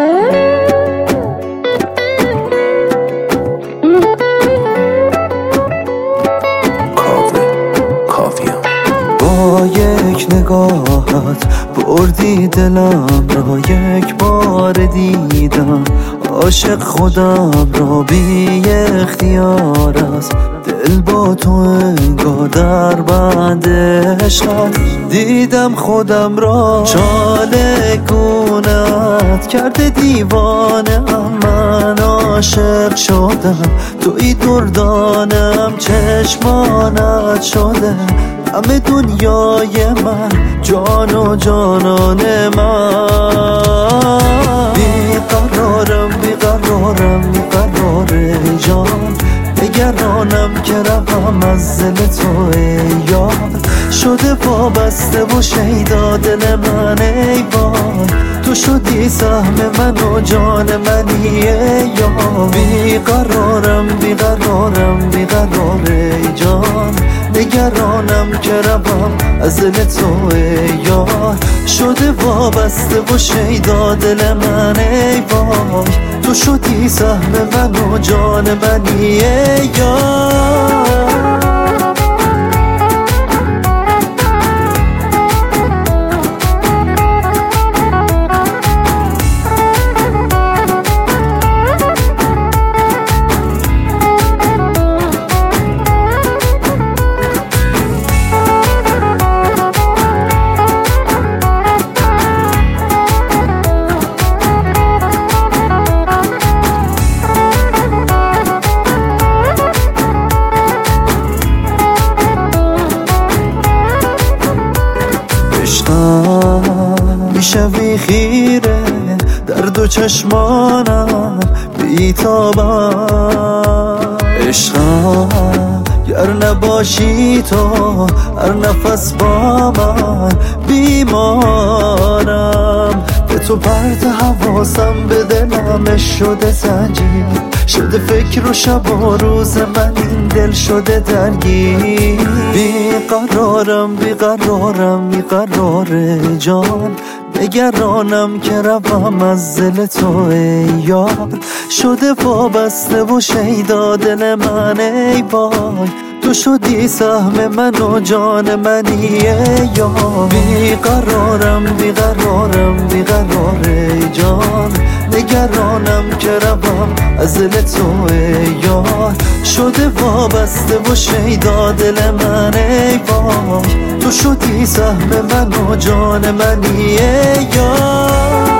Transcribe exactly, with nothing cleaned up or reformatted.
یک نگاهت بردی دلم را، یک بار دیدم عاشق خودم را، بی اختیار است دل با تو انگار در بند عشقت. دیدم خودم را چاله گونت کرده دیوانه ام، من عاشق شدم توی دردانم، چشمانت شده همه دنیای من، جان و جانان من. بیقرارم بیقرارم بیقرار جان، نگرانم که روم از دل تو ای یار. شده وابسته و شیدا دل من ای وای، تو شدی سهم من و جان منی ای یار. بیقرارم بیقرارم بیقرار ای جان، نگرانم که روم از دل تو ای یار. شده وابسته و شیدا دل من ای وای، تو شدی سهم من و جان منی ای یار. میشوی خیره در دو چشمانم بیتابم، عشقم گر نباشی تو هر نفس با من بیمارم. به تو پرت حواسم به دلم شده زنجیر، شده فکر و شب و روز من این دل شده درگیر. بیقرارم بیقرارم بیقرار جان، نگرانم که روم از دل تو ای یار. شده وابسته و شیدا دل من ای وای، تو شدی سهم من و جان منی ای یار. بیقرارم بیقرارم بیقرار ای جان، نگرانم که روم از دل تو ای یار. شده وابسته و شیدا دل من ای وای، تو شدی سهم من و جان منی ای یار.